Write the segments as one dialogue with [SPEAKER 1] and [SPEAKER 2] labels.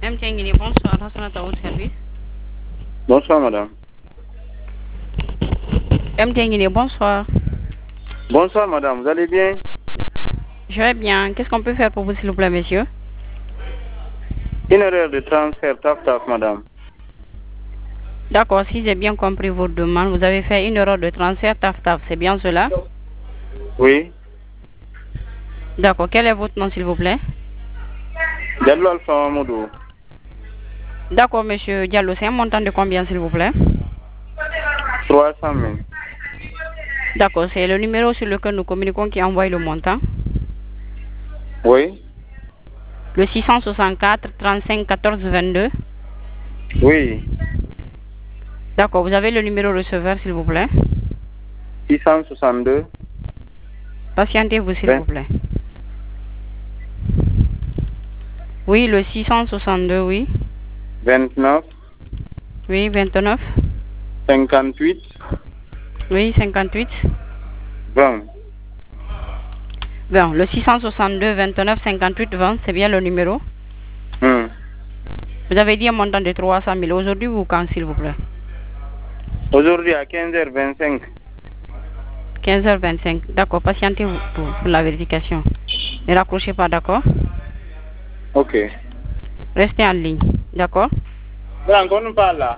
[SPEAKER 1] MTN Guinée, bonsoir, Hassanat à votre service.
[SPEAKER 2] Bonsoir, madame.
[SPEAKER 1] MTN Guinée, bonsoir.
[SPEAKER 2] Bonsoir, madame. Vous allez bien?
[SPEAKER 1] Je vais bien. Qu'est-ce qu'on peut faire pour vous, s'il vous plaît, monsieur?
[SPEAKER 2] Une erreur de transfert, taf, madame.
[SPEAKER 1] D'accord, si j'ai bien compris votre demande, vous avez fait une erreur de transfert taf, c'est bien cela?
[SPEAKER 2] Oui.
[SPEAKER 1] D'accord, quel est votre nom, s'il vous plaît?
[SPEAKER 2] Diallo Alpha Mamadou.
[SPEAKER 1] D'accord, monsieur Diallo, c'est un montant de combien, s'il vous plaît?
[SPEAKER 2] 300 000.
[SPEAKER 1] D'accord, c'est le numéro sur lequel nous communiquons qui envoie le montant.
[SPEAKER 2] Oui.
[SPEAKER 1] Le 664 35 14 22.
[SPEAKER 2] Oui.
[SPEAKER 1] D'accord, vous avez le numéro receveur, s'il vous plaît?
[SPEAKER 2] 662.
[SPEAKER 1] Patientez-vous, s'il vous plaît. Oui, le 662, oui.
[SPEAKER 2] 29.
[SPEAKER 1] Oui, 29.
[SPEAKER 2] 58.
[SPEAKER 1] Oui, 58.
[SPEAKER 2] 20.
[SPEAKER 1] Bon, le 662 29 58 20, c'est bien le numéro. Vous avez dit un montant de 300 000. Aujourd'hui, vous quand, s'il vous plaît?
[SPEAKER 2] Aujourd'hui à 15h25.
[SPEAKER 1] 15h25. D'accord, patientez-vous pour la vérification. Ne raccrochez pas, d'accord?
[SPEAKER 2] Ok.
[SPEAKER 1] Restez en ligne, d'accord?
[SPEAKER 2] Encore nous parle là.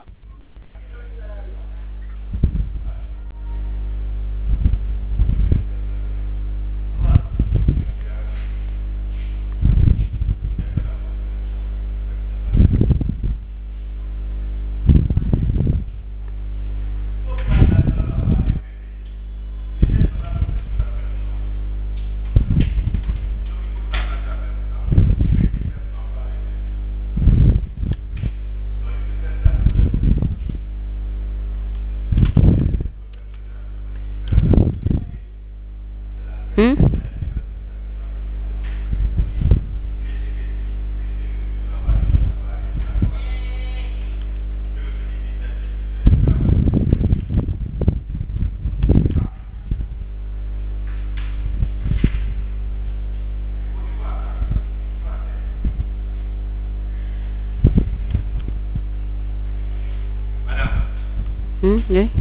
[SPEAKER 1] Oui.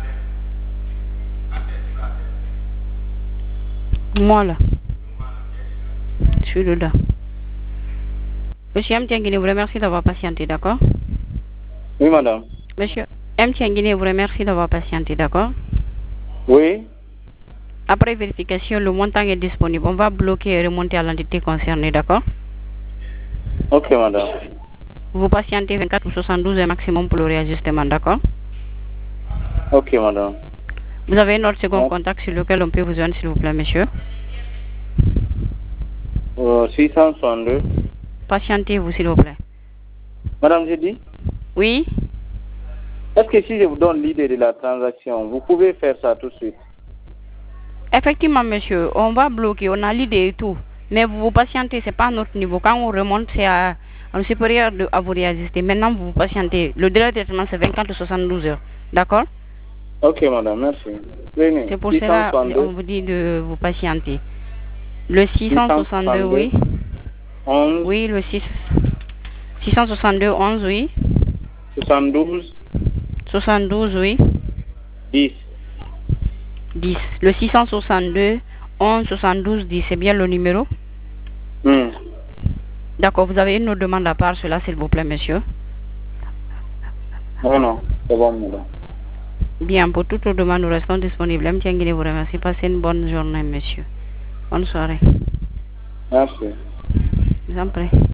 [SPEAKER 1] Moi là. Je suis dedans. Monsieur M. Tianguine vous remercie d'avoir patienté, d'accord?
[SPEAKER 2] Oui, madame.
[SPEAKER 1] Monsieur M. Tianguine vous remercie d'avoir patienté, d'accord?
[SPEAKER 2] Oui.
[SPEAKER 1] Après vérification, le montant est disponible. On va bloquer et remonter à l'entité concernée, d'accord?
[SPEAKER 2] Ok, madame.
[SPEAKER 1] Vous patientez 24 ou 72 heures maximum pour le réajustement, d'accord?
[SPEAKER 2] Ok, madame.
[SPEAKER 1] Vous avez notre second contact sur lequel on peut vous joindre, s'il vous plaît, monsieur?
[SPEAKER 2] 662.
[SPEAKER 1] Patientez-vous, s'il vous plaît.
[SPEAKER 2] Madame, j'ai dit?
[SPEAKER 1] Oui?
[SPEAKER 2] Est-ce que si je vous donne l'idée de la transaction, vous pouvez faire ça tout de suite?
[SPEAKER 1] Effectivement, monsieur, on va bloquer, on a l'idée et tout. Mais vous patientez, c'est pas à notre niveau. Quand on remonte, c'est à un supérieur à vous réajuster. Maintenant, vous patientez. Le délai de traitement, c'est 24 ou 72 heures. D'accord?
[SPEAKER 2] Ok, madame, merci.
[SPEAKER 1] C'est pour cela on vous dit de vous patienter. Le 662, oui.
[SPEAKER 2] 11.
[SPEAKER 1] Oui, le 662, 11, oui.
[SPEAKER 2] 72.
[SPEAKER 1] 72, oui.
[SPEAKER 2] 10.
[SPEAKER 1] 10. Le 662, 11, 72, 10, c'est bien le numéro? D'accord, vous avez une autre demande à part cela, s'il vous plaît, monsieur?
[SPEAKER 2] Non, c'est bon, madame.
[SPEAKER 1] Bien, pour toute demande, nous restons disponibles. M. Tianguine vous remercie. Passez une bonne journée, monsieur. Bonne soirée.
[SPEAKER 2] Merci.
[SPEAKER 1] Je vous en prie.